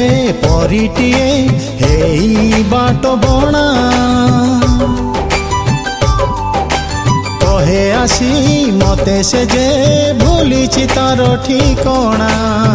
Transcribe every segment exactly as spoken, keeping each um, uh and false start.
परिटिए हेई बाट बणा कहे आसी मते से जे भूलिछि तार ठिकणा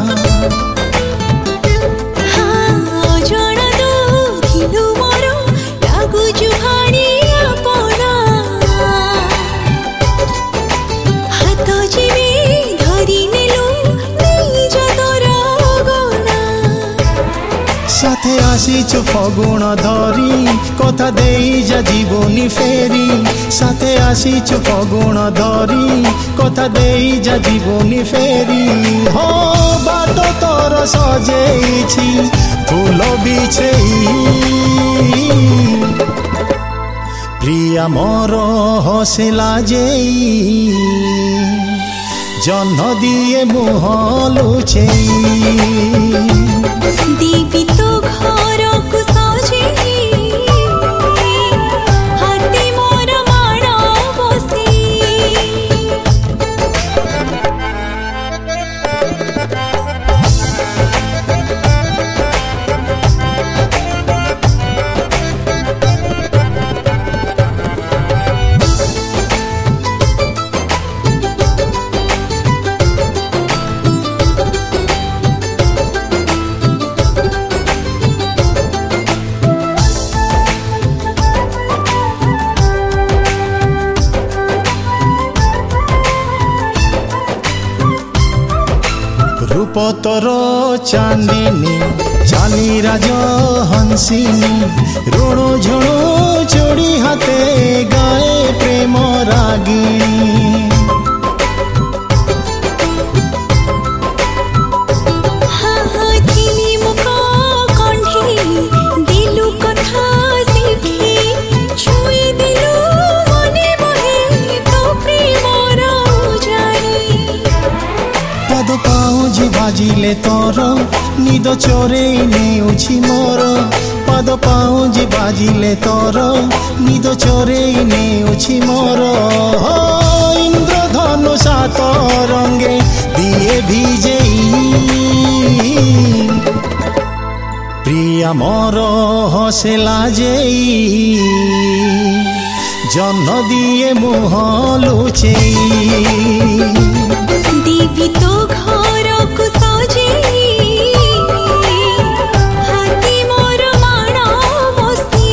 साथे आसीचु फगुण धरी कथा देई जा जीवनी फेरी साथे आसीचु फगुण धरी कथा देई जा जीवनी फेरी हो बाट तोर सजेइछि फूल बिछेई प्रिया मोर हसिला जेई जन्म दिए मुह लुचेई दीपी तो घर को सजे हाथी मोर माण बसी रूपतर चांदिनी चाली राज हंसिनी ऋणु झुणु चूड़ी हाथे गाए प्रेम रागिणी बाजिले तोर निद चोरे नेउछि मोर पद पाउजी बाजिले तोर निद चोरे नेउछि मोर इंद्रधनु सात रंगे दिए भिजेई प्रिया मोर हसेला जेई जन्म दिए मुह लुचेई दीपी तो घर को सजे हाथी मोर माण बसी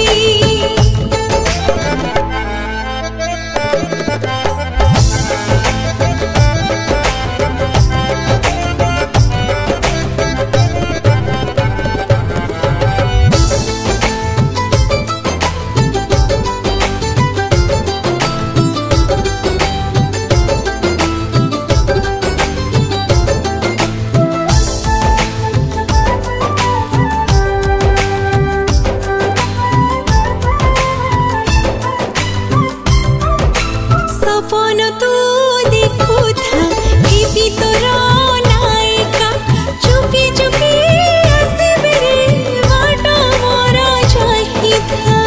सपन तू देखु था दीपी तोर नायिका चुपी चुपी आसबे रे बाट मोर चाही था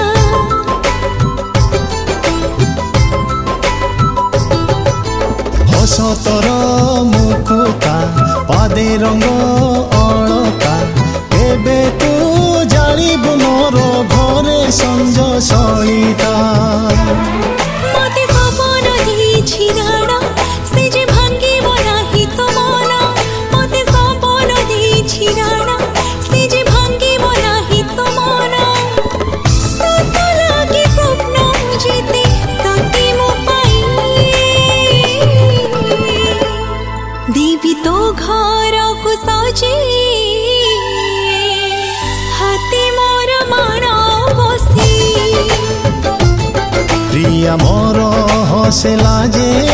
हस तोर मुकुता पादे रंग अलता एबे तू जानिबु मोर घरे संज सलिता से जे भांगी बनाही तो मना मते सपन देछि राणा से जे भांगी बनाही तो मना सत लागे स्वप्न जेते ताके मो पाई दीपी तो घर को सजे हाथी मोर माण बसी प्रिया मोर हसेला जे